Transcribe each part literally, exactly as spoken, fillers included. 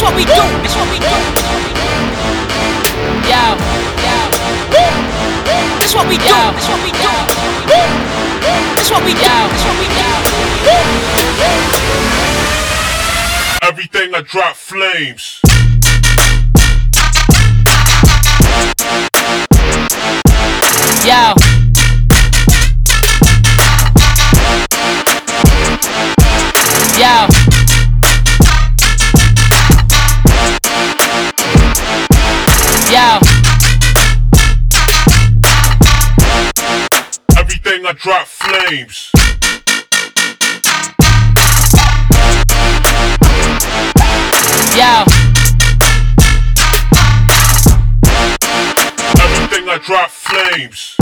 what we do. It's what we do. Yeah, yeah. It's what we do. It's what we do. It's what we do. It's what we do. Everything I drop flames. Yeah. Yeah. Yeah. Everything I drop flames. Yeah. Everything I drop flames.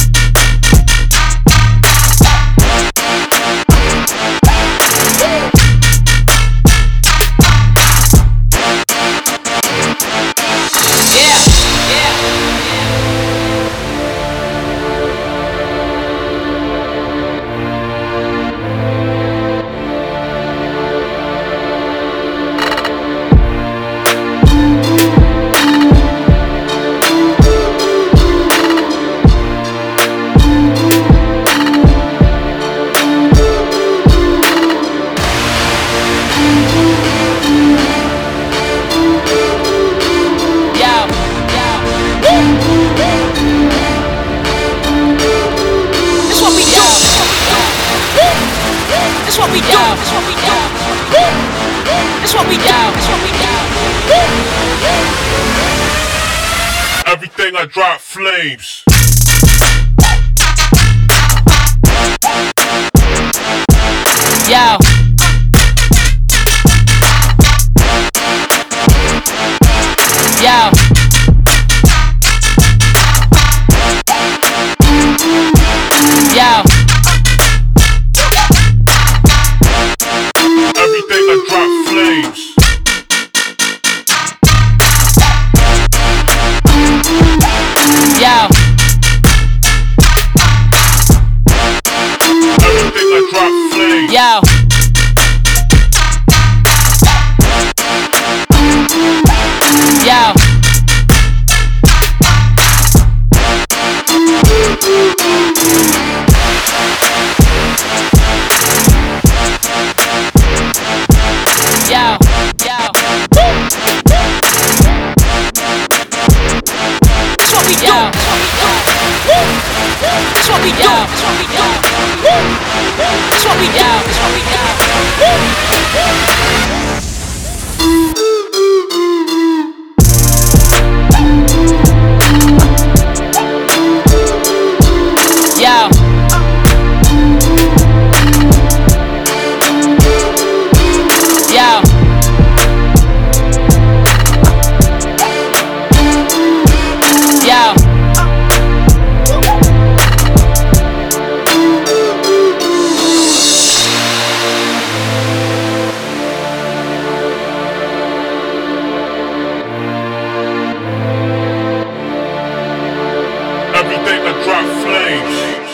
It's what we do. It's what we do. It's what we do. It's what we do. Everything I drop flames. Yeah. Yeah. Yeah. Everything I drop flames. Yeah. Everything I drop flames. Yeah. Yeah. Yeah, yeah. It's what we do. It's what we do. It's what we do. It's what we do. It's what we do. It's what we do. Yeah. Yeah. Yeah. Everything I drop flames.